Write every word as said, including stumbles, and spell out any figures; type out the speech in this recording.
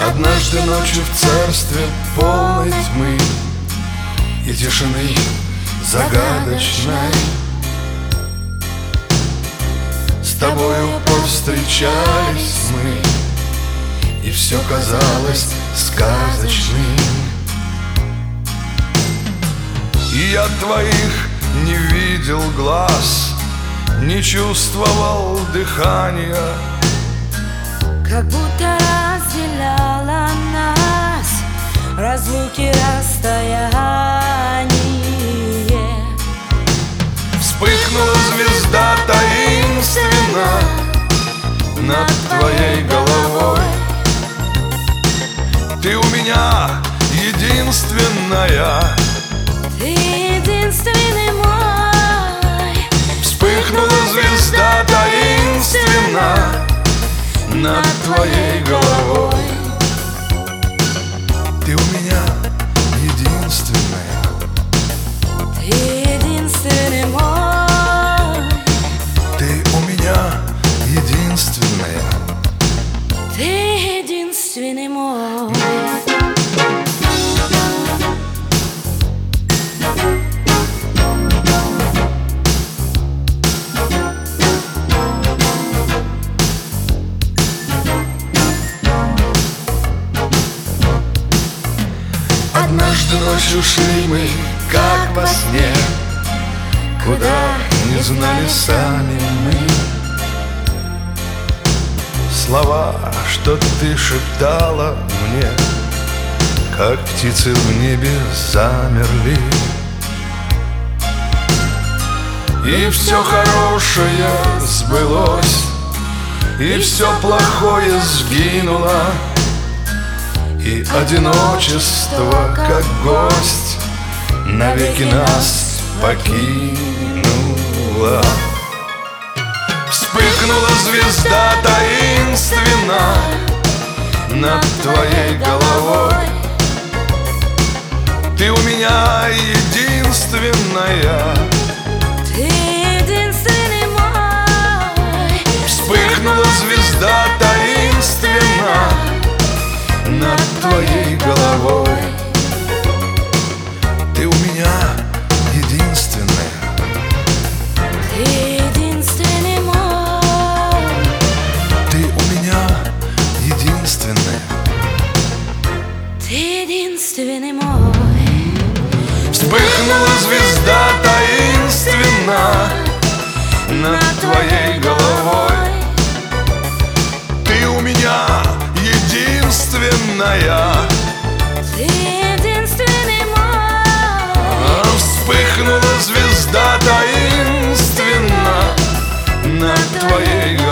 Однажды ночью в царстве полной тьмы и тишины загадочной с тобою повстречались мы, и все казалось сказочным. И я твоих не видел глаз, не чувствовал дыхания, как будто разделяла нас разлуки, расстояние. Вспыхнула звезда таинственно над твоей головой. Ты у меня единственная, ты единственный мой. Вспыхнула звезда таинственно над твоей головой. Ты у меня единственная, ты единственный мой. ты у меня единственная, ты единственный мой. Однажды ночью шли мы, как во сне, куда не знали сами мы. Слова, что ты шептала мне, как птицы в небе замерли. И все хорошее сбылось, и все плохое сгинуло, и одиночество, как гость, навеки нас покинуло. Вспыхнула звезда таинственно над твоей головой. Ты у меня единственная, ты единственный мой. Вспыхнула звезда таинственно над твоей головой. Ты у меня единственная, ты единственный мой. ты у меня единственная, ты единственный мой. Вспыхнула звезда таинственно над твоей головой. Ты у меня единственная, ты единственный мой. Вспыхнула звезда таинственно над твоей головой.